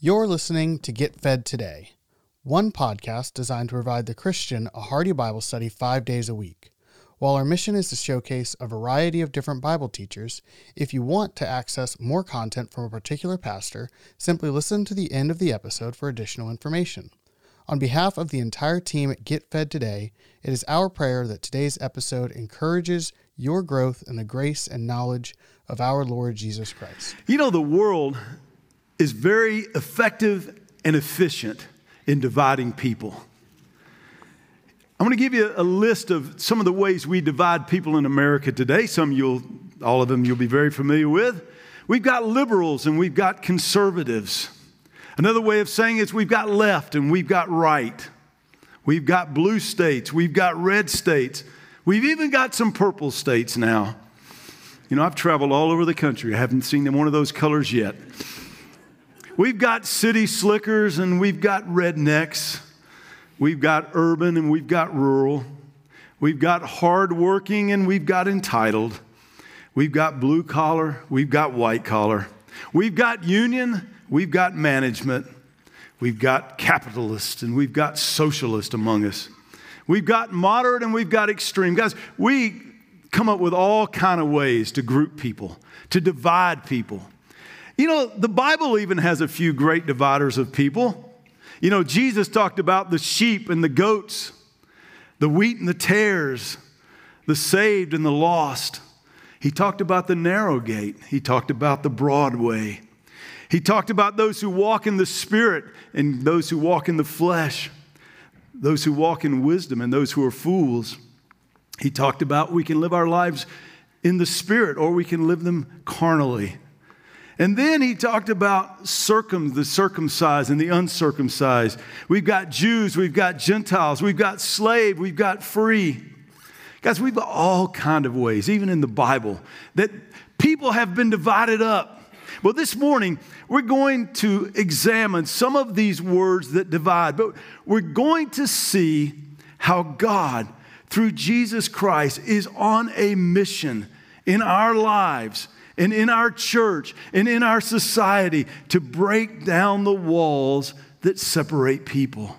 You're listening to Get Fed Today, one podcast designed to provide the Christian a hearty Bible study 5 days a week. While our mission is to showcase a variety of different Bible teachers, if you want to access more content from a particular pastor, simply listen to the end of the episode for additional information. On behalf of the entire team at Get Fed Today, it is our prayer that today's episode encourages your growth in the grace and knowledge of our Lord Jesus Christ. You know, the world is very effective and efficient in dividing people. I'm going to give you a list of some of the ways we divide people in America today. All of them you'll be very familiar with. We've got liberals and we've got conservatives. Another way of saying it is we've got left and we've got right. We've got blue states. We've got red states. We've even got some purple states now. You know, I've traveled all over the country. I haven't seen one of those colors yet. We've got city slickers and we've got rednecks. We've got urban and we've got rural. We've got hardworking and we've got entitled. We've got blue collar. We've got white collar. We've got union. We've got management. We've got capitalist and we've got socialist among us. We've got moderate and we've got extreme. Guys, we come up with all kind of ways to group people, to divide people. You know, the Bible even has a few great dividers of people. You know, Jesus talked about the sheep and the goats, the wheat and the tares, the saved and the lost. He talked about the narrow gate. He talked about the broad way. He talked about those who walk in the Spirit and those who walk in the flesh, those who walk in wisdom and those who are fools. He talked about we can live our lives in the Spirit or we can live them carnally. And then he talked about the circumcised and the uncircumcised. We've got Jews, we've got Gentiles, we've got slave, we've got free. Guys, we've got all kind of ways, even in the Bible, that people have been divided up. Well, this morning, we're going to examine some of these words that divide, but we're going to see how God, through Jesus Christ, is on a mission in our lives and in our church and in our society to break down the walls that separate people.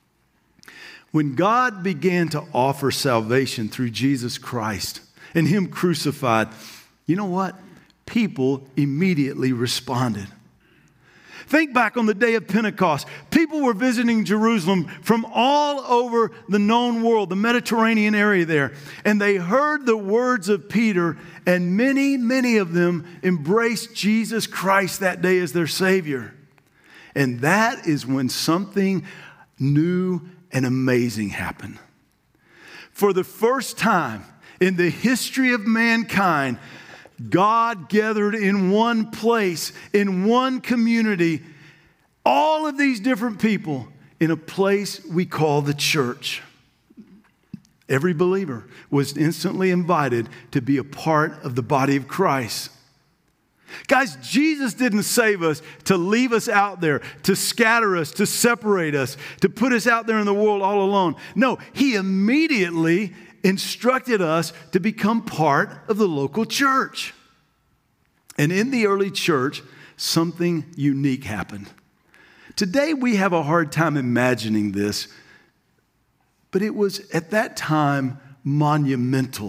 When God began to offer salvation through Jesus Christ and Him crucified, you know what? People immediately responded. Think back on the day of Pentecost. People were visiting Jerusalem from all over the known world, the Mediterranean area there. And they heard the words of Peter, and many of them embraced Jesus Christ that day as their Savior. And that is when something new and amazing happened. For the first time in the history of mankind, God gathered in one place, in one community, all of these different people in a place we call the church. Every believer was instantly invited to be a part of the body of Christ. Guys, Jesus didn't save us to leave us out there, to scatter us, to separate us, to put us out there in the world all alone. No, He immediately instructed us to become part of the local church. And in the early church, something unique happened. Today, we have a hard time imagining this, but it was at that time monumental.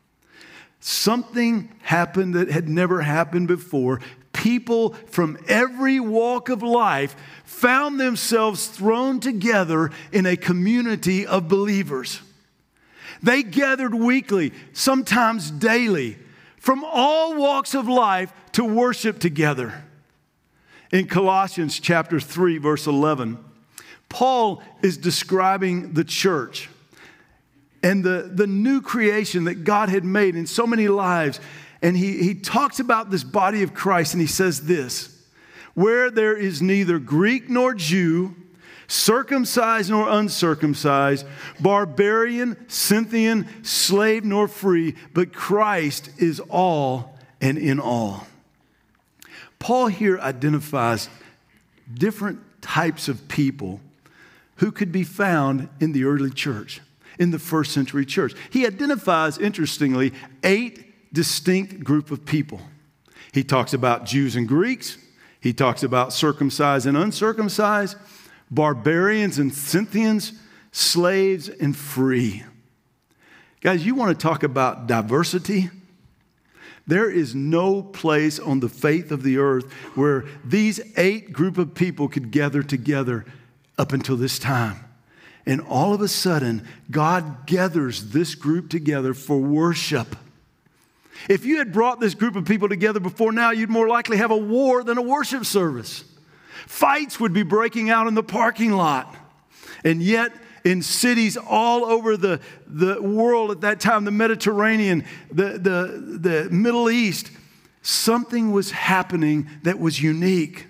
Something happened that had never happened before. People from every walk of life found themselves thrown together in a community of believers. They gathered weekly, sometimes daily, from all walks of life to worship together. In Colossians chapter 3, verse 11, Paul is describing the church and the new creation that God had made in so many lives. And he talks about this body of Christ, and he says this: where there is neither Greek nor Jew, circumcised nor uncircumcised, barbarian, Scythian, slave nor free, but Christ is all and in all. Paul here identifies different types of people who could be found in the early church, in the first century church. He identifies, interestingly, 8 distinct group of people. He talks about Jews and Greeks. He talks about circumcised and uncircumcised, barbarians and Scythians, slaves and free. Guys, you want to talk about diversity? There is no place on the face of the earth where these 8 group of people could gather together up until this time. And all of a sudden, God gathers this group together for worship. If you had brought this group of people together before now, you'd more likely have a war than a worship service. Fights would be breaking out in the parking lot. And yet, in cities all over the world at that time, the Mediterranean, the Middle East, something was happening that was unique.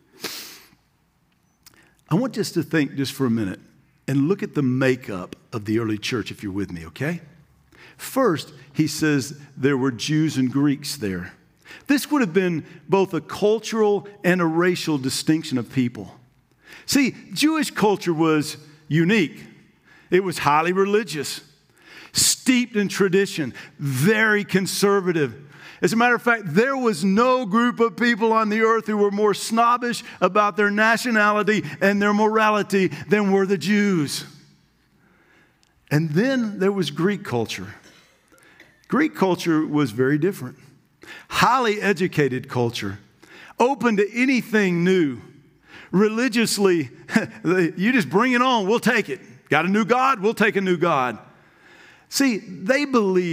I want us to think just for a minute and look at the makeup of the early church, if you're with me, okay? First, he says there were Jews and Greeks there. This would have been both a cultural and a racial distinction of people. See, Jewish culture was unique. It was highly religious, steeped in tradition, very conservative. As a matter of fact, there was no group of people on the earth who were more snobbish about their nationality and their morality than were the Jews. And then there was Greek culture. Greek culture was very different. Highly educated culture, open to anything new. Religiously, you just bring it on, we'll take it. Got a new God? We'll take a new God. See, they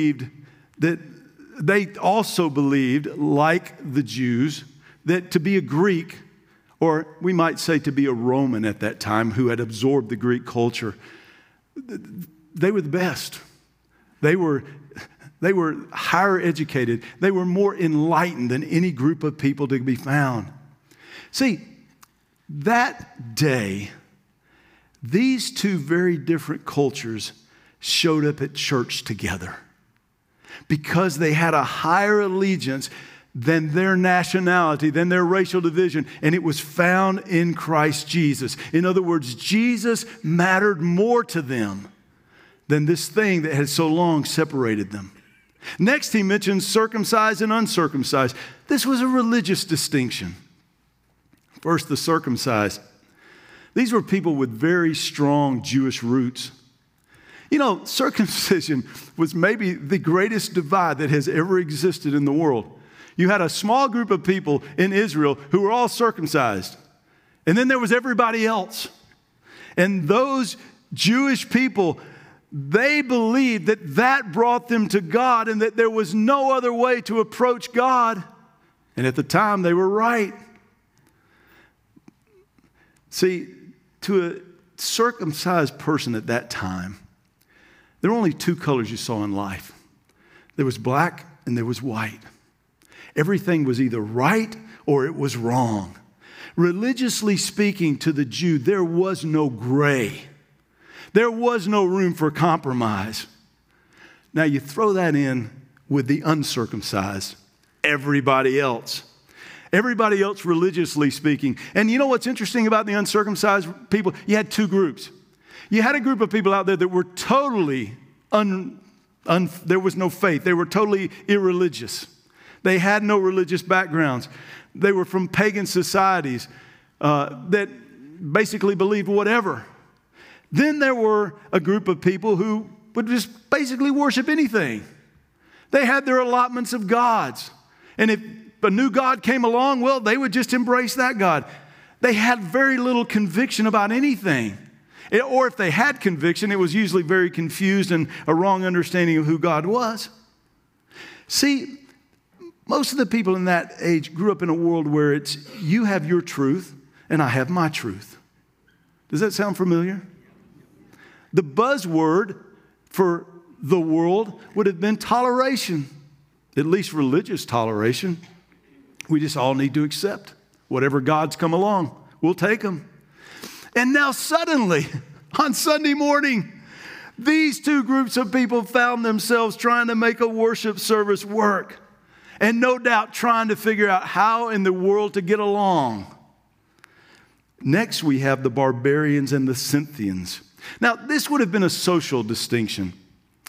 also believed, like the Jews, that to be a Greek, or we might say to be a Roman at that time who had absorbed the Greek culture, they were the best. They were higher educated. They were more enlightened than any group of people to be found. See, that day, these two very different cultures showed up at church together because they had a higher allegiance than their nationality, than their racial division, and it was found in Christ Jesus. In other words, Jesus mattered more to them than this thing that had so long separated them. Next, he mentions circumcised and uncircumcised. This was a religious distinction. First, the circumcised. These were people with very strong Jewish roots. You know, circumcision was maybe the greatest divide that has ever existed in the world. You had a small group of people in Israel who were all circumcised. And then there was everybody else. And those Jewish people, they believed that that brought them to God and that there was no other way to approach God. And at the time, they were right. See, to a circumcised person at that time, there were only 2 colors you saw in life. There was black and there was white. Everything was either right or it was wrong. Religiously speaking, to the Jew, there was no gray. There was no room for compromise. Now you throw that in with the uncircumcised, everybody else. Everybody else religiously speaking. And you know what's interesting about the uncircumcised people? You had 2 groups. You had a group of people out there that were totally, there was no faith. They were totally irreligious. They had no religious backgrounds. They were from pagan societies that basically believed whatever. Then there were a group of people who would just basically worship anything. They had their allotments of gods. And if a new God came along, well, they would just embrace that God. They had very little conviction about anything. Or if they had conviction, it was usually very confused and a wrong understanding of who God was. See, most of the people in that age grew up in a world where it's you have your truth and I have my truth. Does that sound familiar? The buzzword for the world would have been toleration, at least religious toleration. We just all need to accept whatever gods come along. We'll take them. And now suddenly, on Sunday morning, these 2 groups of people found themselves trying to make a worship service work. And no doubt trying to figure out how in the world to get along. Next, we have the barbarians and the Scythians. Now, this would have been a social distinction.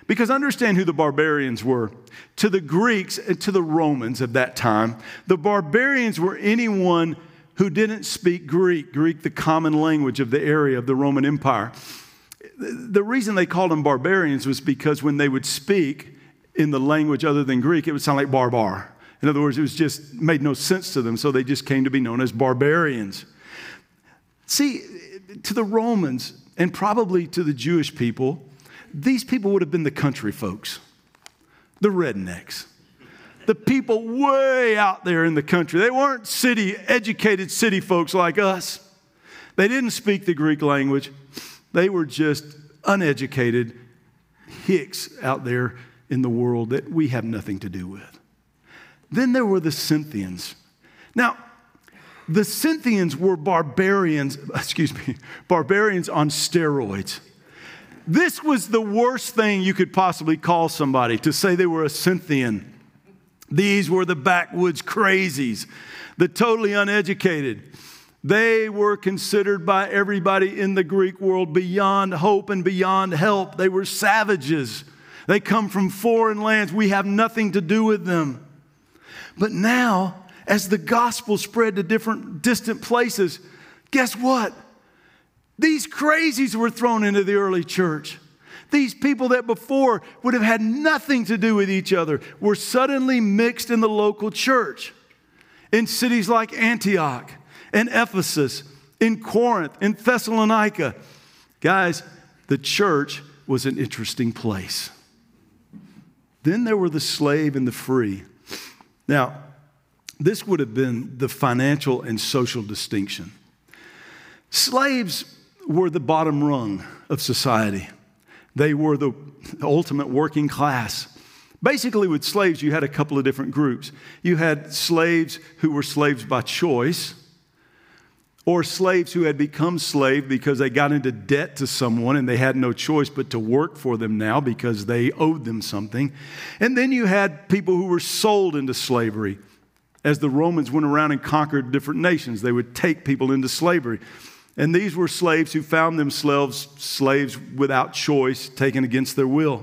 Because understand who the barbarians were. To the Greeks and to the Romans of that time, the barbarians were anyone who didn't speak Greek, the common language of the area of the Roman Empire. The reason they called them barbarians was because when they would speak in the language other than Greek, it would sound like barbar. In other words, it was just made no sense to them, so they just came to be known as barbarians. See, to the Romans and probably to the Jewish people, these people would have been the country folks, the rednecks, the people way out there in the country. They weren't educated city folks like us. They didn't speak the Greek language. They were just uneducated hicks out there in the world that we have nothing to do with. Then there were the Scythians. Now, the Scythians were barbarians on steroids. This was the worst thing you could possibly call somebody, to say they were a Scythian. These were the backwoods crazies, the totally uneducated. They were considered by everybody in the Greek world beyond hope and beyond help. They were savages. They come from foreign lands. We have nothing to do with them. But now, as the gospel spread to different distant places, guess what? These crazies were thrown into the early church. These people that before would have had nothing to do with each other were suddenly mixed in the local church. In cities like Antioch and Ephesus, in Corinth, in Thessalonica. Guys, the church was an interesting place. Then there were the slave and the free. Now, this would have been the financial and social distinction. Slaves were the bottom rung of society. They were the ultimate working class. Basically, with slaves, you had a couple of different groups. You had slaves who were slaves by choice, or slaves who had become slaves because they got into debt to someone and they had no choice but to work for them now because they owed them something. And then you had people who were sold into slavery. As the Romans went around and conquered different nations, they would take people into slavery. And these were slaves who found themselves slaves without choice, taken against their will.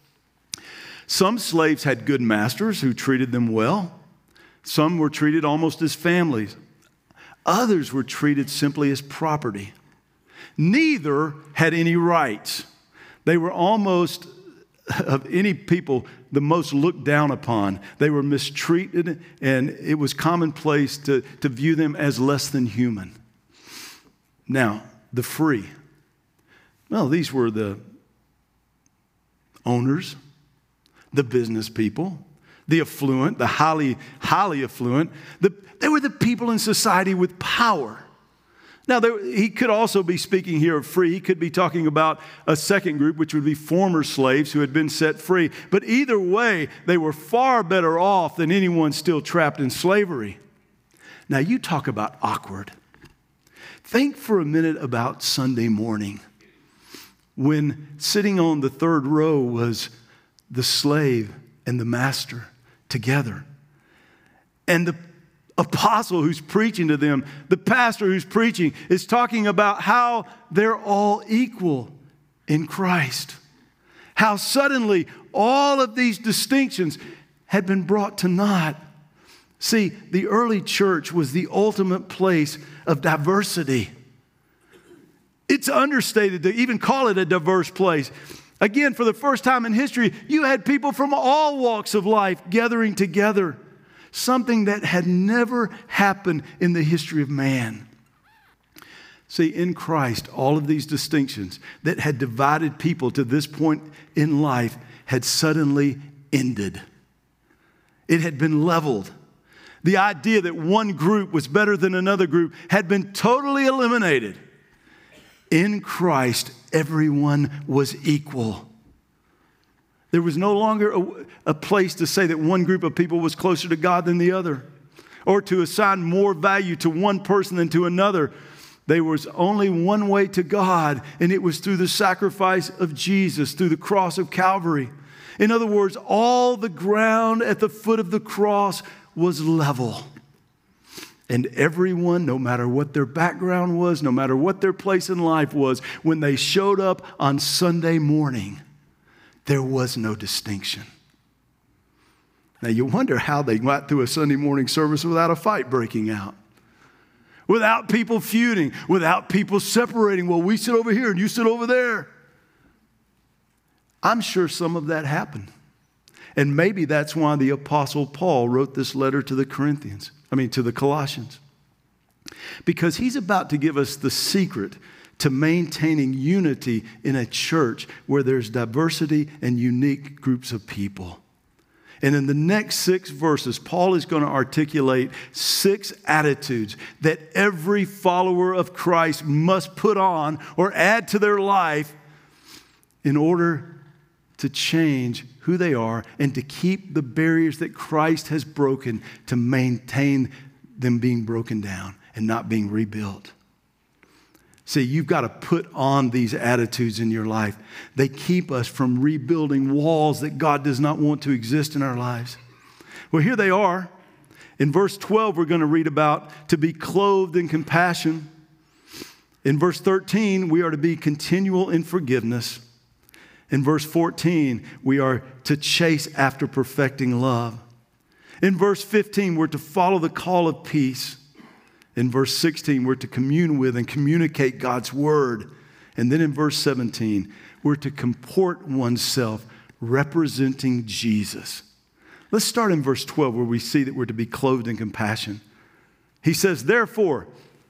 Some slaves had good masters who treated them well. Some were treated almost as families. Others were treated simply as property. Neither had any rights. They were almost, of any people, the most looked down upon. They were mistreated, and it was commonplace to view them as less than human. Now, the free. Well, these were the owners, the business people, the affluent, the highly affluent. They were the people in society with power. Now, he could also be speaking here of free. He could be talking about a second group, which would be former slaves who had been set free. But either way, they were far better off than anyone still trapped in slavery. Now, you talk about awkward. Think for a minute about Sunday morning when sitting on the third row was the slave and the master together. And the apostle who's preaching to them, the pastor who's preaching, is talking about how they're all equal in Christ. How suddenly all of these distinctions had been brought to naught. See, the early church was the ultimate place of diversity. It's understated to even call it a diverse place. Again, for the first time in history, you had people from all walks of life gathering together. Something that had never happened in the history of man. See, in Christ, all of these distinctions that had divided people to this point in life had suddenly ended. It had been leveled. The idea that one group was better than another group had been totally eliminated. In Christ, everyone was equal. There was no longer a place to say that one group of people was closer to God than the other, or to assign more value to one person than to another. There was only one way to God, and it was through the sacrifice of Jesus, through the cross of Calvary. In other words, all the ground at the foot of the cross was level. And everyone, no matter what their background was, no matter what their place in life was, when they showed up on Sunday morning, There was no distinction. Now you wonder how they got through a Sunday morning service without a fight breaking out. Without people feuding, without people separating. Well, we sit over here and you sit over there. I'm sure some of that happened. And maybe that's why the Apostle Paul wrote this letter to the Colossians. Because he's about to give us the secret to maintaining unity in a church where there's diversity and unique groups of people. And in the next 6 verses, Paul is going to articulate 6 attitudes that every follower of Christ must put on or add to their life in order to change who they are and to keep the barriers that Christ has broken, to maintain them being broken down and not being rebuilt. See, you've got to put on these attitudes in your life. They keep us from rebuilding walls that God does not want to exist in our lives. Well, here they are. In verse 12, we're going to read about to be clothed in compassion. In verse 13, we are to be continual in forgiveness. In verse 14, we are to chase after perfecting love. In verse 15, we're to follow the call of peace. In verse 16, we're to commune with and communicate God's word. And then in verse 17, we're to comport oneself representing Jesus. Let's start in verse 12 where we see that we're to be clothed in compassion. He says, therefore,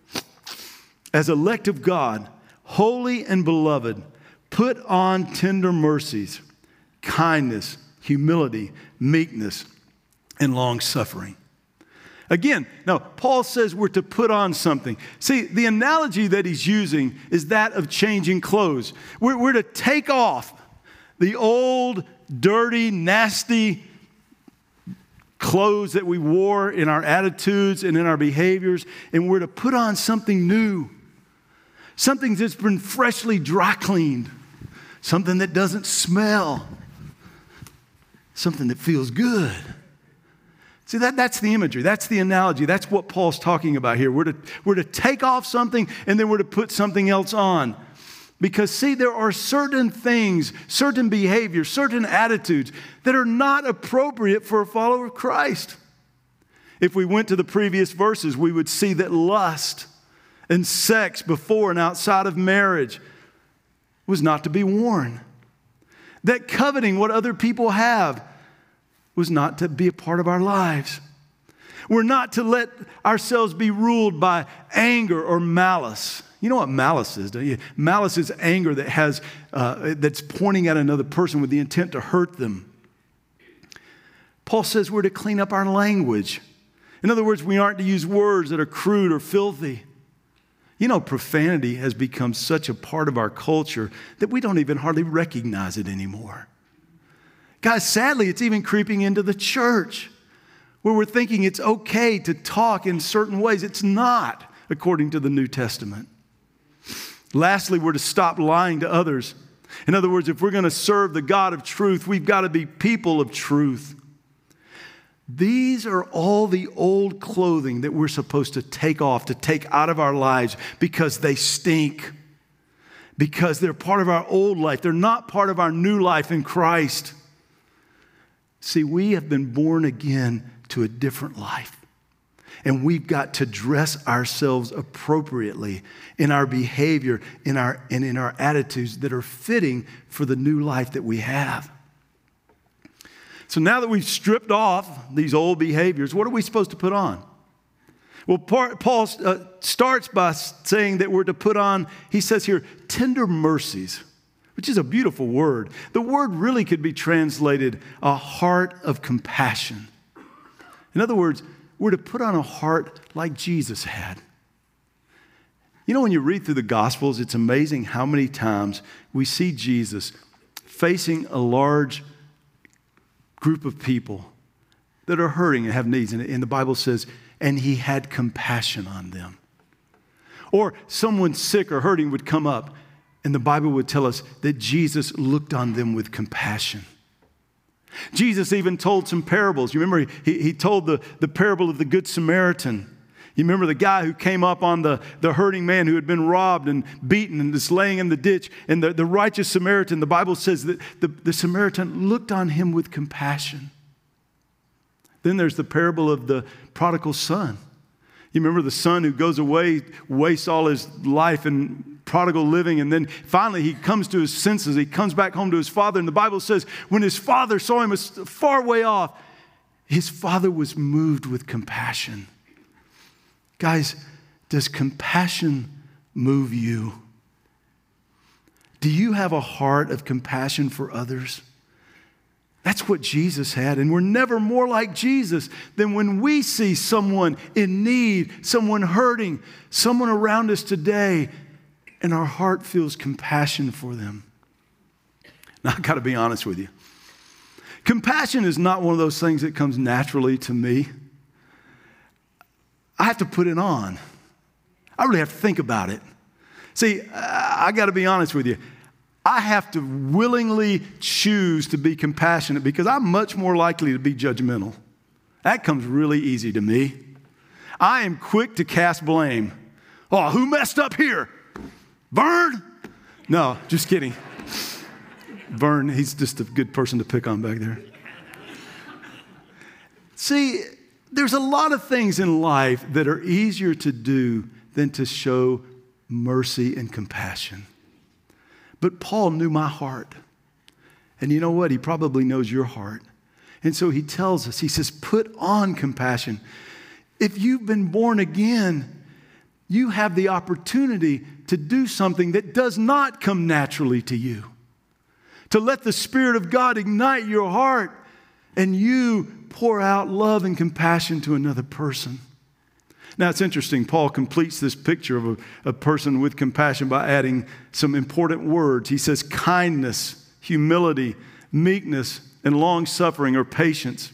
as elect of God, holy and beloved, put on tender mercies, kindness, humility, meekness, and long-suffering. Again, now, Paul says we're to put on something. See, the analogy that he's using is that of changing clothes. We're to take off the old, dirty, nasty clothes that we wore in our attitudes and in our behaviors, and we're to put on something new, something that's been freshly dry cleaned, something that doesn't smell, something that feels good. See, that's the imagery. That's the analogy. That's what Paul's talking about here. We're to take off something and then we're to put something else on. Because, see, there are certain things, certain behaviors, certain attitudes that are not appropriate for a follower of Christ. If we went to the previous verses, we would see that lust and sex before and outside of marriage was not to be worn. That coveting what other people have was not to be a part of our lives. We're not to let ourselves be ruled by anger or malice. You know what malice is, don't you? Malice is anger that has that's pointing at another person with the intent to hurt them. Paul says we're to clean up our language. In other words, we aren't to use words that are crude or filthy. You know, profanity has become such a part of our culture that we don't even hardly recognize it anymore. Guys, sadly, it's even creeping into the church where we're thinking it's okay to talk in certain ways. It's not, according to the New Testament. Lastly, we're to stop lying to others. In other words, if we're going to serve the God of truth, we've got to be people of truth. These are all the old clothing that we're supposed to take off, to take out of our lives because they stink, because they're part of our old life. They're not part of our new life in Christ. See, we have been born again to a different life. And we've got to dress ourselves appropriately in our behavior, in our attitudes that are fitting for the new life that we have. So now that we've stripped off these old behaviors, what are we supposed to put on? Well, Paul starts by saying that we're to put on, he says here, tender mercies, which is a beautiful word. The word really could be translated a heart of compassion. In other words, we're to put on a heart like Jesus had. You know, when you read through the Gospels, it's amazing how many times we see Jesus facing a large group of people that are hurting and have needs. And the Bible says, and he had compassion on them. Or someone sick or hurting would come up, and the Bible would tell us that Jesus looked on them with compassion. Jesus even told some parables. You remember he told the parable of the Good Samaritan. You remember the guy who came up on the hurting man who had been robbed and beaten and just laying in the ditch. And the righteous Samaritan, the Bible says that the Samaritan looked on him with compassion. Then there's the parable of the prodigal son. You remember the son who goes away, wastes all his life in prodigal living, and then finally he comes to his senses. He comes back home to his father, and the Bible says when his father saw him a far way off, his father was moved with compassion. Guys, does compassion move you? Do you have a heart of compassion for others? That's what Jesus had, and we're never more like Jesus than when we see someone in need, someone hurting, someone around us today, and our heart feels compassion for them. Now, I've got to be honest with you. Compassion is not one of those things that comes naturally to me. I have to put it on. I really have to think about it. See, I got to be honest with you. I have to willingly choose to be compassionate because I'm much more likely to be judgmental. That comes really easy to me. I am quick to cast blame. Oh, who messed up here? Vern? No, just kidding. Vern, he's just a good person to pick on back there. See, there's a lot of things in life that are easier to do than to show mercy and compassion. But Paul knew my heart. And you know what? He probably knows your heart. And so he tells us, he says, put on compassion. If you've been born again, you have the opportunity to do something that does not come naturally to you. To let the Spirit of God ignite your heart and you pour out love and compassion to another person. Now, it's interesting. Paul completes this picture of a person with compassion by adding some important words. He says kindness, humility, meekness, and long-suffering or patience.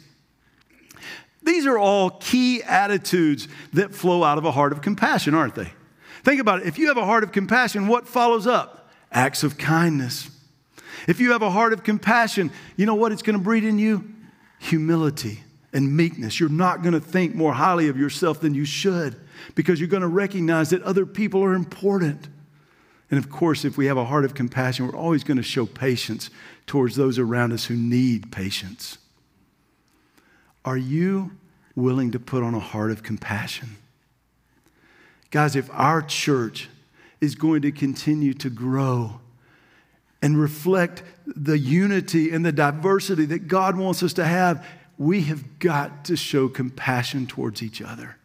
These are all key attitudes that flow out of a heart of compassion, aren't they? Think about it. If you have a heart of compassion, what follows up? Acts of kindness. If you have a heart of compassion, you know what it's going to breed in you? Humility and meekness. You're not going to think more highly of yourself than you should because you're going to recognize that other people are important. And of course, if we have a heart of compassion, we're always going to show patience towards those around us who need patience. Are you willing to put on a heart of compassion? Guys, if our church is going to continue to grow and reflect the unity and the diversity that God wants us to have, we have got to show compassion towards each other.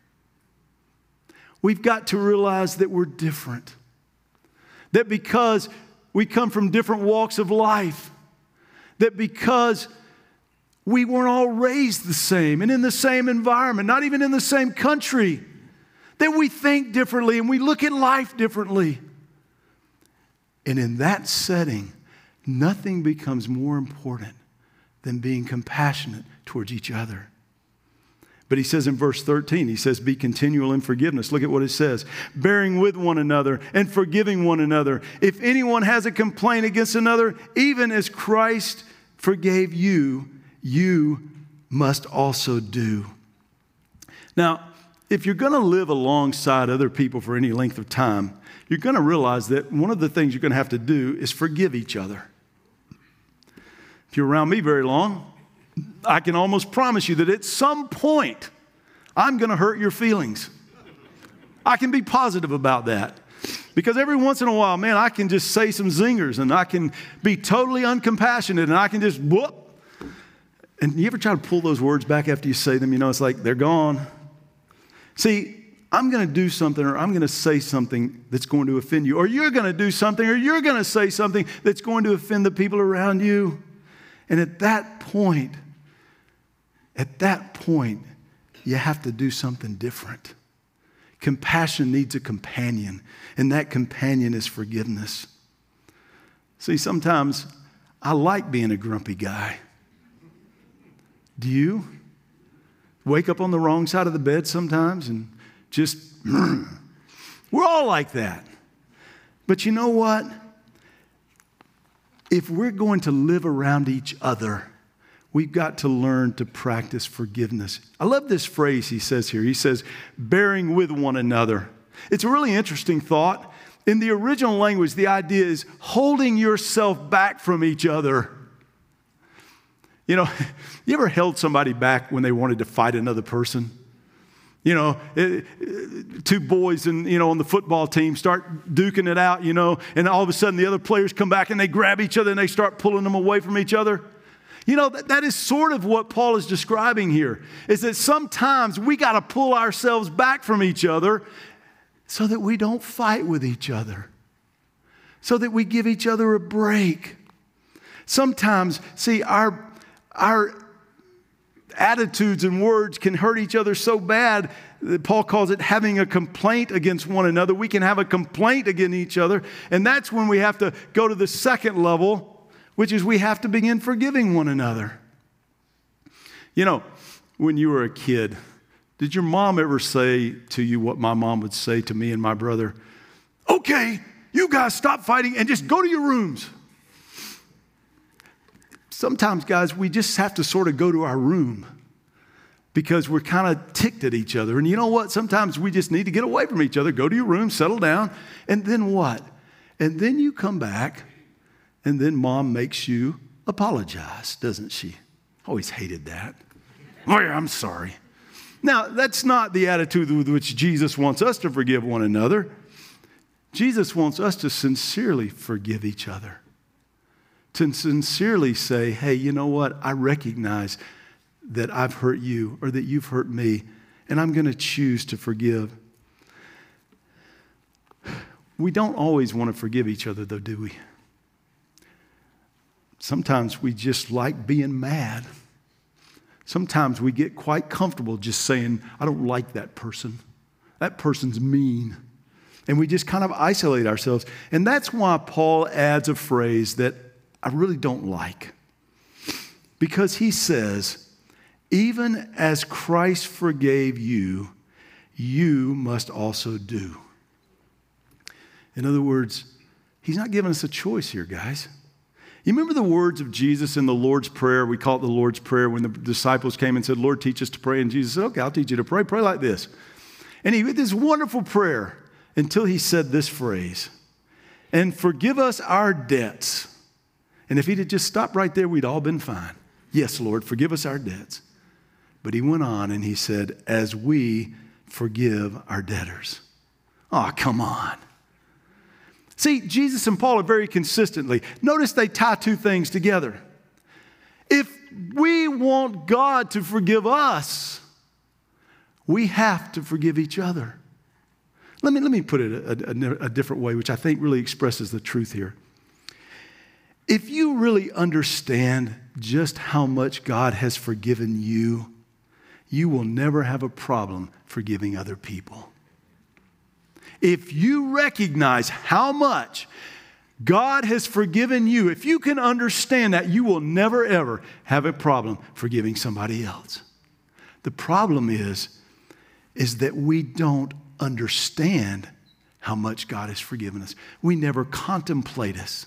We've got to realize that we're different. That because we come from different walks of life, that because we weren't all raised the same and in the same environment, not even in the same country, that we think differently and we look at life differently. And in that setting, nothing becomes more important than being compassionate towards each other. But he says in verse 13, he says, be continual in forgiveness. Look at what it says. Bearing with one another and forgiving one another. If anyone has a complaint against another, even as Christ forgave you, you must also do. Now, if you're going to live alongside other people for any length of time, you're going to realize that one of the things you're going to have to do is forgive each other. If you're around me very long, I can almost promise you that at some point, I'm going to hurt your feelings. I can be positive about that. Because every once in a while, man, I can just say some zingers and I can be totally uncompassionate and I can just whoop. And you ever try to pull those words back after you say them? You know, it's like they're gone. See, I'm going to do something or I'm going to say something that's going to offend you. Or you're going to do something or you're going to say something that's going to offend the people around you. And at that point, you have to do something different. Compassion needs a companion, and that companion is forgiveness. See, sometimes I like being a grumpy guy. Do you? Wake up on the wrong side of the bed sometimes and just, we're all like that. But you know what? If we're going to live around each other, we've got to learn to practice forgiveness. I love this phrase he says here. He says, bearing with one another. It's a really interesting thought. In the original language, the idea is holding yourself back from each other. You know, you ever held somebody back when they wanted to fight another person? You know, two boys and, on the football team start duking it out, and all of a sudden the other players come back and they grab each other and they start pulling them away from each other. That is sort of what Paul is describing here, is that sometimes we got to pull ourselves back from each other so that we don't fight with each other, so that we give each other a break. Sometimes, see, our attitudes and words can hurt each other so bad that Paul calls it having a complaint against one another. We can have a complaint against each other, and that's when we have to go to the second level, which is we have to begin forgiving one another. When you were a kid, did your mom ever say to you what my mom would say to me and my brother? Okay, you guys stop fighting and just go to your rooms. Sometimes, guys, we just have to sort of go to our room because we're kind of ticked at each other. And you know what? Sometimes we just need to get away from each other, go to your room, settle down, and then what? And then you come back, and then mom makes you apologize, doesn't she? Always hated that. Oh, yeah, I'm sorry. Now, that's not the attitude with which Jesus wants us to forgive one another. Jesus wants us to sincerely forgive each other. To sincerely say, hey, you know what? I recognize that I've hurt you or that you've hurt me, and I'm going to choose to forgive. We don't always want to forgive each other, though, do we? Sometimes we just like being mad. Sometimes we get quite comfortable just saying, I don't like that person. That person's mean. And we just kind of isolate ourselves. And that's why Paul adds a phrase that I really don't like. Because he says, even as Christ forgave you, you must also do. In other words, he's not giving us a choice here, guys. You remember the words of Jesus in the Lord's Prayer? We call it the Lord's Prayer when the disciples came and said, Lord, teach us to pray. And Jesus said, okay, I'll teach you to pray. Pray like this. And he did this wonderful prayer until he said this phrase, and forgive us our debts. And if he'd have just stopped right there, we'd all been fine. Yes, Lord, forgive us our debts. But he went on and he said, as we forgive our debtors. Oh, come on. See, Jesus and Paul are very consistently. Notice they tie two things together. If we want God to forgive us, we have to forgive each other. Let me put it a different way, which I think really expresses the truth here. If you really understand just how much God has forgiven you, you will never have a problem forgiving other people. If you recognize how much God has forgiven you, if you can understand that, you will never, ever have a problem forgiving somebody else. The problem is that we don't understand how much God has forgiven us. We never contemplate it.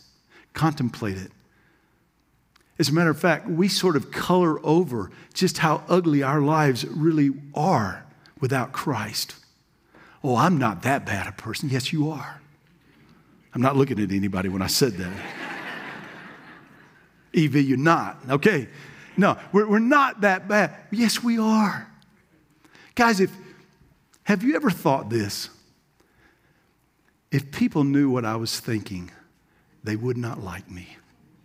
As a matter of fact, we sort of color over just how ugly our lives really are without Christ. Oh, I'm not that bad a person. Yes, you are. I'm not looking at anybody when I said that. Evie, you're not. Okay. No, we're not that bad. Yes, we are. Guys, have you ever thought this? If people knew what I was thinking, they would not like me.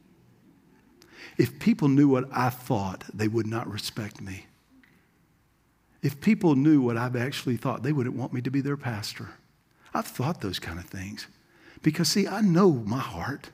If people knew what I thought, they would not respect me. If people knew what I've actually thought, they wouldn't want me to be their pastor. I've thought those kind of things. Because, see, I know my heart.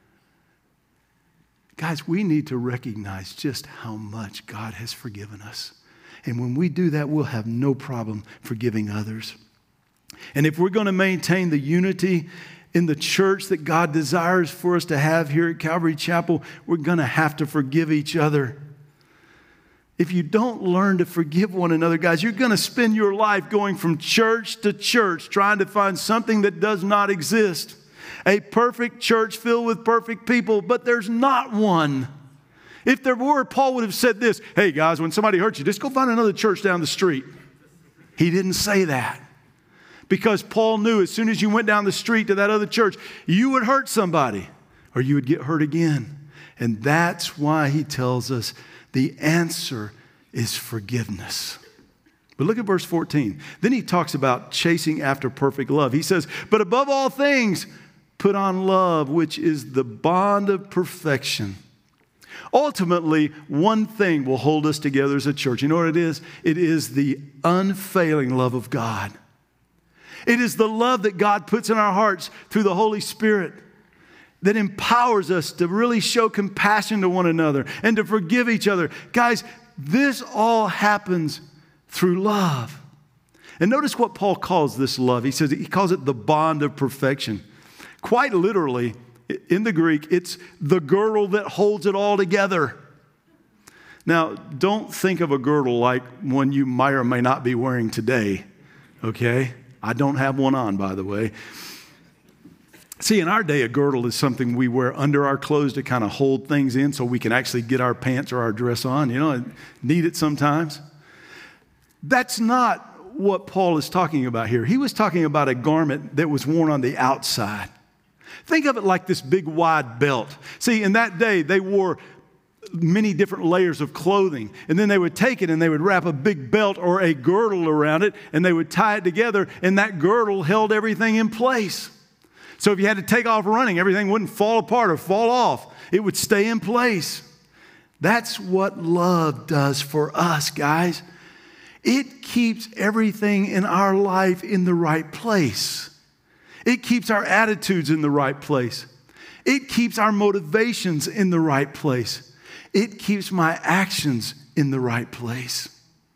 Guys, we need to recognize just how much God has forgiven us. And when we do that, we'll have no problem forgiving others. And if we're going to maintain the unity in the church that God desires for us to have here at Calvary Chapel, we're going to have to forgive each other. If you don't learn to forgive one another, guys, you're going to spend your life going from church to church trying to find something that does not exist. A perfect church filled with perfect people, but there's not one. If there were, Paul would have said this, hey guys, when somebody hurts you, just go find another church down the street. He didn't say that. Because Paul knew as soon as you went down the street to that other church, you would hurt somebody or you would get hurt again. And that's why he tells us the answer is forgiveness. But look at verse 14. Then he talks about chasing after perfect love. He says, but above all things, put on love, which is the bond of perfection. Ultimately, one thing will hold us together as a church. You know what it is? It is the unfailing love of God. It is the love that God puts in our hearts through the Holy Spirit that empowers us to really show compassion to one another and to forgive each other. Guys, this all happens through love. And notice what Paul calls this love. He calls it the bond of perfection. Quite literally, in the Greek, it's the girdle that holds it all together. Now, don't think of a girdle like one you might or may not be wearing today, okay? I don't have one on, by the way. See, in our day, a girdle is something we wear under our clothes to kind of hold things in so we can actually get our pants or our dress on. You know, need it sometimes. That's not what Paul is talking about here. He was talking about a garment that was worn on the outside. Think of it like this big wide belt. See, in that day, they wore many different layers of clothing. And then they would take it and they would wrap a big belt or a girdle around it and they would tie it together and that girdle held everything in place. So if you had to take off running, everything wouldn't fall apart or fall off. It would stay in place. That's what love does for us, guys. It keeps everything in our life in the right place. It keeps our attitudes in the right place. It keeps our motivations in the right place. It keeps my actions in the right place.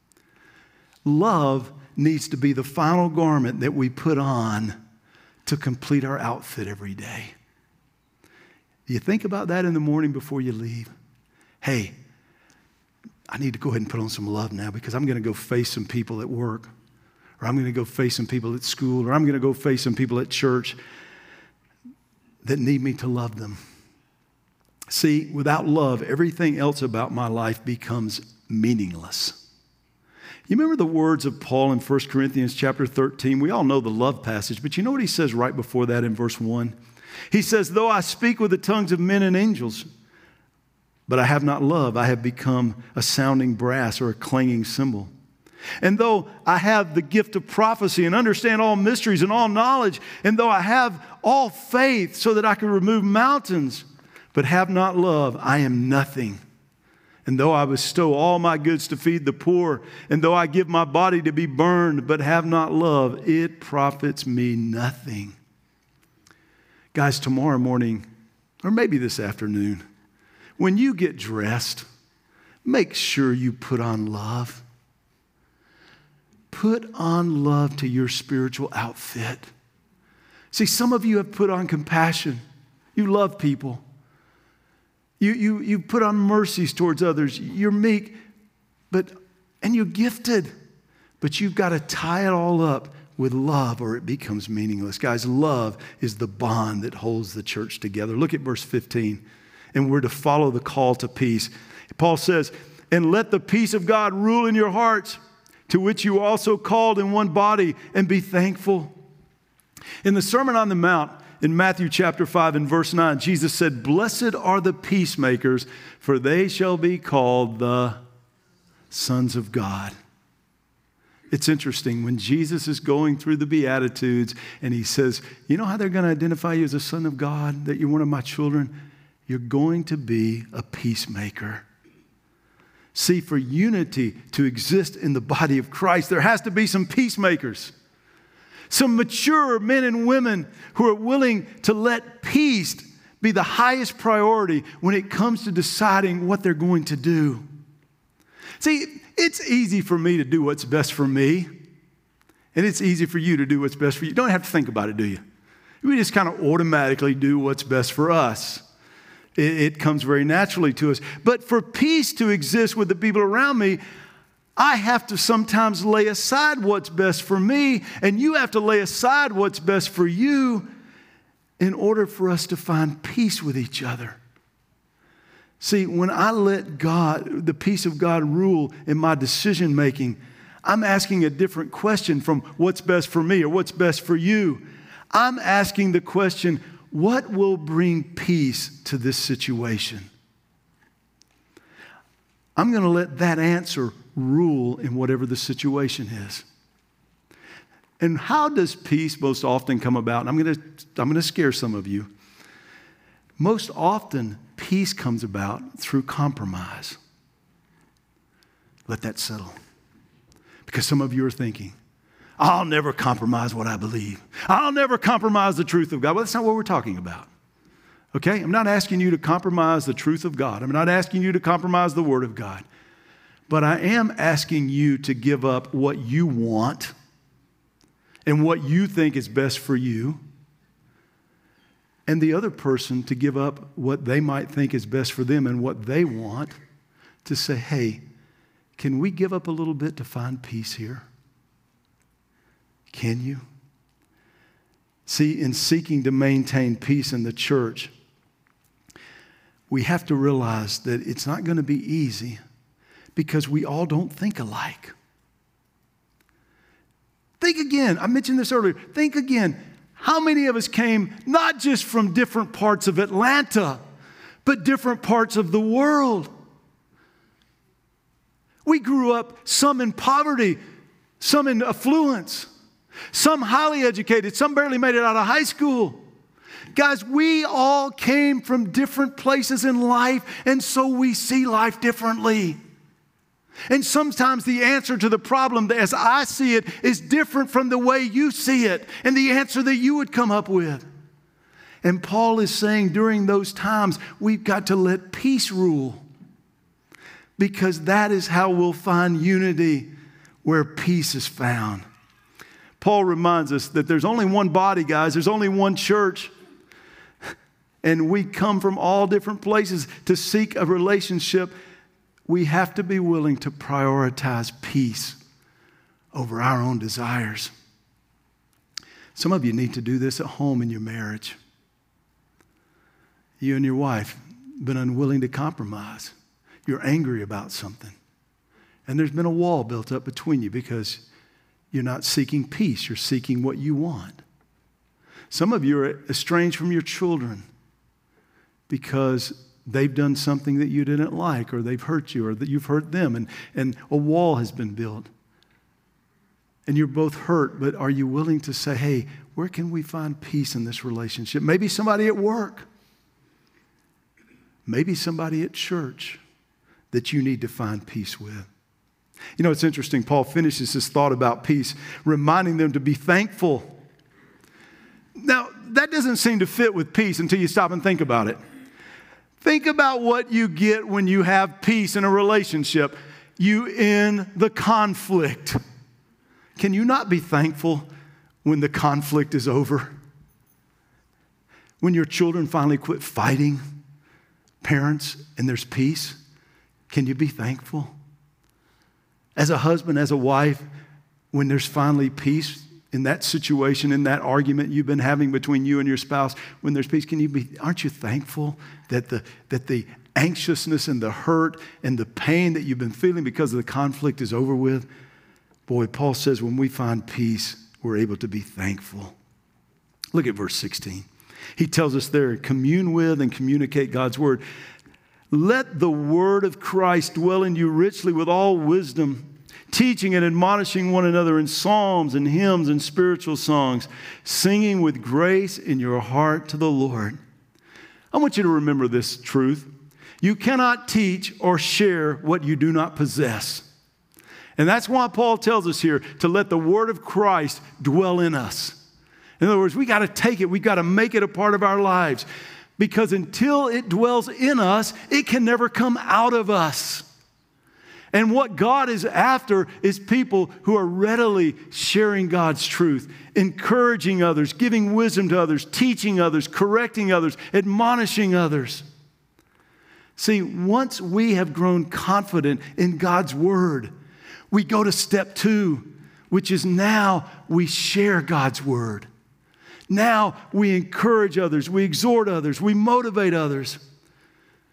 Love needs to be the final garment that we put on to complete our outfit every day. You think about that in the morning before you leave. Hey, I need to go ahead and put on some love now because I'm going to go face some people at work, or I'm going to go face some people at school, or I'm going to go face some people at church that need me to love them. See, without love, everything else about my life becomes meaningless. You remember the words of Paul in 1 Corinthians chapter 13? We all know the love passage, but you know what he says right before that in verse 1? He says, though I speak with the tongues of men and angels, but I have not love, I have become a sounding brass or a clanging cymbal. And though I have the gift of prophecy and understand all mysteries and all knowledge, and though I have all faith so that I can remove mountains, but have not love, I am nothing. And though I bestow all my goods to feed the poor, and though I give my body to be burned, but have not love, it profits me nothing. Guys, tomorrow morning, or maybe this afternoon, when you get dressed, make sure you put on love. Put on love to your spiritual outfit. See, some of you have put on compassion. You love people. You put on mercies towards others. You're meek, and you're gifted. But you've got to tie it all up with love or it becomes meaningless. Guys, love is the bond that holds the church together. Look at verse 15. And we're to follow the call to peace. Paul says, and let the peace of God rule in your hearts, to which you also called in one body, and be thankful. In the Sermon on the Mount, in Matthew chapter 5 and verse 9, Jesus said, blessed are the peacemakers, for they shall be called the sons of God. It's interesting when Jesus is going through the Beatitudes and he says, you know how they're going to identify you as a son of God, that you're one of my children? You're going to be a peacemaker. See, for unity to exist in the body of Christ, there has to be some peacemakers. Some mature men and women who are willing to let peace be the highest priority when it comes to deciding what they're going to do. See, it's easy for me to do what's best for me, and it's easy for you to do what's best for you. You don't have to think about it, do you? We just kind of automatically do what's best for us. It comes very naturally to us. But for peace to exist with the people around me, I have to sometimes lay aside what's best for me, and you have to lay aside what's best for you in order for us to find peace with each other. See, when I let God, the peace of God rule in my decision making, I'm asking a different question from what's best for me or what's best for you. I'm asking the question, what will bring peace to this situation? I'm going to let that answer rule in whatever the situation is. And how does peace most often come about? And I'm going to scare some of you. Most often, peace comes about through compromise. Let that settle. Because some of you are thinking, I'll never compromise what I believe. I'll never compromise the truth of God. Well, that's not what we're talking about. Okay? I'm not asking you to compromise the truth of God. I'm not asking you to compromise the Word of God. But I am asking you to give up what you want and what you think is best for you, and the other person to give up what they might think is best for them and what they want, to say, hey, can we give up a little bit to find peace here? Can you? See, in seeking to maintain peace in the church, we have to realize that it's not going to be easy because we all don't think alike. Think again. I mentioned this earlier. Think again. How many of us came not just from different parts of Atlanta, but different parts of the world? We grew up, some in poverty, some in affluence, some highly educated, some barely made it out of high school. Guys, we all came from different places in life, and so we see life differently. And sometimes the answer to the problem, as I see it, is different from the way you see it and the answer that you would come up with. And Paul is saying during those times, we've got to let peace rule, because that is how we'll find unity where peace is found. Paul reminds us that there's only one body, guys. There's only one church. And we come from all different places to seek a relationship. We have to be willing to prioritize peace over our own desires. Some of you need to do this at home in your marriage. You and your wife have been unwilling to compromise. You're angry about something. And there's been a wall built up between you because you're not seeking peace. You're seeking what you want. Some of you are estranged from your children because they've done something that you didn't like, or they've hurt you, or that you've hurt them, and a wall has been built. And you're both hurt, but are you willing to say, hey, where can we find peace in this relationship? Maybe somebody at work. Maybe somebody at church that you need to find peace with. You know, it's interesting. Paul finishes his thought about peace, reminding them to be thankful. Now, that doesn't seem to fit with peace until you stop and think about it. Think about what you get when you have peace in a relationship. You end the conflict. Can you not be thankful when the conflict is over? When your children finally quit fighting, parents, and there's peace, can you be thankful? As a husband, as a wife, when there's finally peace in that situation, in that argument you've been having between you and your spouse, when there's peace, aren't you thankful that the anxiousness and the hurt and the pain that you've been feeling because of the conflict is over with? Boy, Paul says when we find peace, we're able to be thankful. Look at verse 16. He tells us there, commune with and communicate God's word. Let the word of Christ dwell in you richly with all wisdom, teaching and admonishing one another in psalms and hymns and spiritual songs, singing with grace in your heart to the Lord. I want you to remember this truth. You cannot teach or share what you do not possess. And that's why Paul tells us here to let the word of Christ dwell in us. In other words, we got to take it. We got to make it a part of our lives. Because until it dwells in us, it can never come out of us. And what God is after is people who are readily sharing God's truth, encouraging others, giving wisdom to others, teaching others, correcting others, admonishing others. See, once we have grown confident in God's word, we go to step 2, which is now we share God's word. Now we encourage others, we exhort others, we motivate others.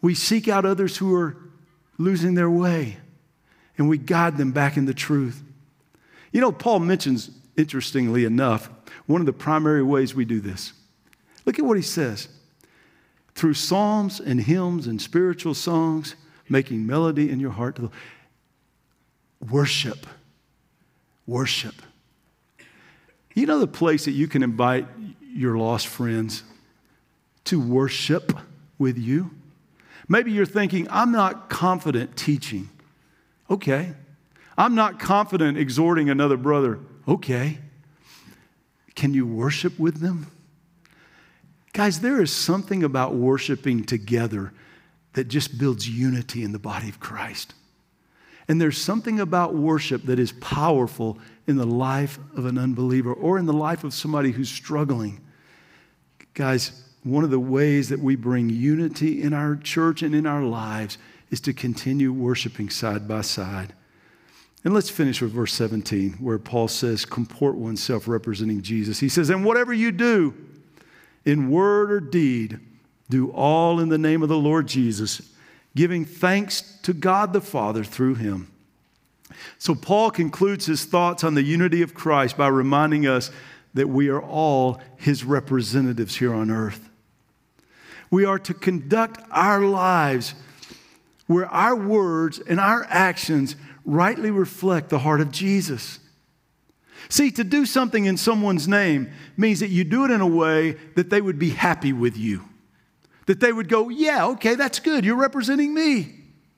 We seek out others who are losing their way, and we guide them back in the truth. You know, Paul mentions, interestingly enough, one of the primary ways we do this. Look at what he says. Through psalms and hymns and spiritual songs, making melody in your heart to the worship. Worship. You know the place that you can invite your lost friends to worship with you? Maybe you're thinking, I'm not confident teaching. Okay. I'm not confident exhorting another brother. Okay. Can you worship with them? Guys, there is something about worshiping together that just builds unity in the body of Christ. And there's something about worship that is powerful in the life of an unbeliever or in the life of somebody who's struggling. Guys, one of the ways that we bring unity in our church and in our lives is to continue worshiping side by side. And let's finish with verse 17, where Paul says, comport oneself representing Jesus. He says, and whatever you do, in word or deed, do all in the name of the Lord Jesus, giving thanks to God the Father through him. So Paul concludes his thoughts on the unity of Christ by reminding us that we are all his representatives here on earth. We are to conduct our lives where our words and our actions rightly reflect the heart of Jesus. See, to do something in someone's name means that you do it in a way that they would be happy with you. That they would go, yeah, okay, that's good. You're representing me.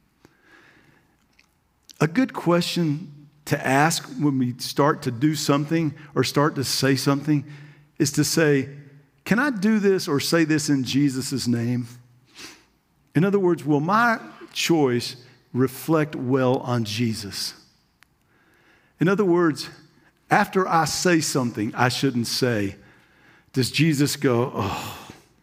A good question to ask when we start to do something or start to say something is to say, can I do this or say this in Jesus' name? In other words, will my choice reflect well on Jesus? In other words, after I say something I shouldn't say, does Jesus go, oh?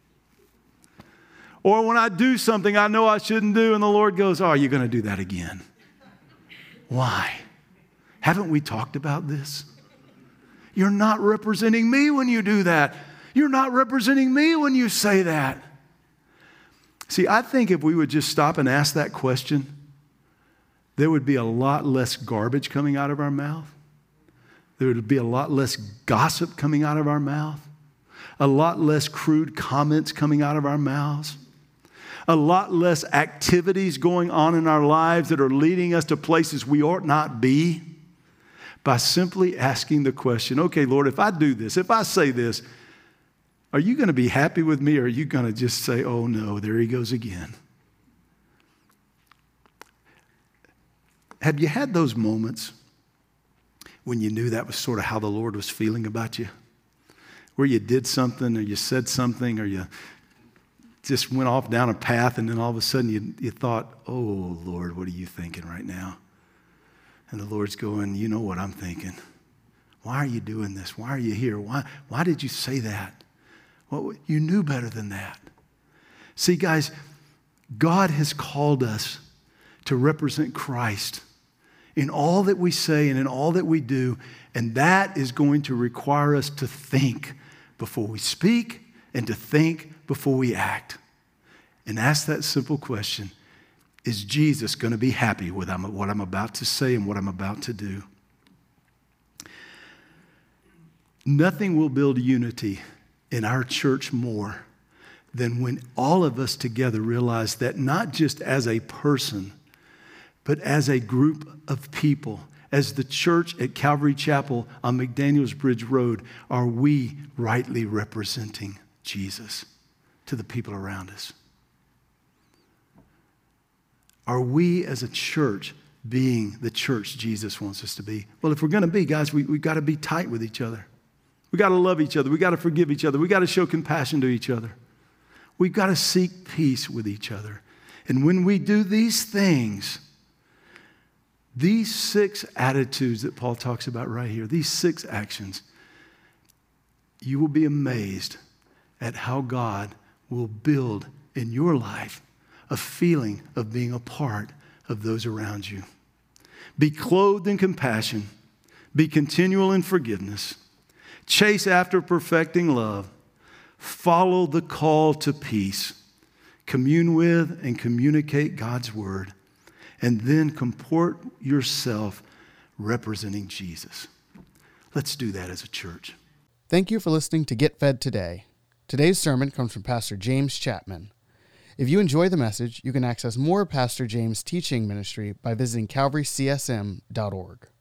Or when I do something I know I shouldn't do and the Lord goes, oh, you're going to do that again. Why? Haven't we talked about this? You're not representing me when you do that. You're not representing me when you say that. See, I think if we would just stop and ask that question, there would be a lot less garbage coming out of our mouth. There would be a lot less gossip coming out of our mouth. A lot less crude comments coming out of our mouths. A lot less activities going on in our lives that are leading us to places we ought not be, by simply asking the question, okay, Lord, if I do this, if I say this, are you going to be happy with me, or are you going to just say, oh no, there he goes again? Have you had those moments when you knew that was sort of how the Lord was feeling about you? Where you did something or you said something or you just went off down a path and then all of a sudden you thought, oh, Lord, what are you thinking right now? And the Lord's going, you know what I'm thinking. Why are you doing this? Why are you here? Why did you say that? Well, you knew better than that. See, guys, God has called us to represent Christ in all that we say and in all that we do, and that is going to require us to think before we speak and to think before we act. And ask that simple question, is Jesus going to be happy with what I'm about to say and what I'm about to do? Nothing will build unity in our church more than when all of us together realize that not just as a person, but as a group of people, as the church at Calvary Chapel on McDaniels Bridge Road, are we rightly representing Jesus to the people around us? Are we as a church being the church Jesus wants us to be? Well, if we're going to be, guys, we've got to be tight with each other. We've got to love each other. We've got to forgive each other. We've got to show compassion to each other. We've got to seek peace with each other. And when we do these things, these 6 attitudes that Paul talks about right here, these 6 actions, you will be amazed at how God will build in your life a feeling of being a part of those around you. Be clothed in compassion. Be continual in forgiveness. Chase after perfecting love. Follow the call to peace. commune with and communicate God's word, and then comport yourself representing Jesus. Let's do that as a church. Thank you for listening to Get Fed Today. Today's sermon comes from Pastor James Chapman. If you enjoy the message, you can access more of Pastor James' teaching ministry by visiting calvarycsm.org.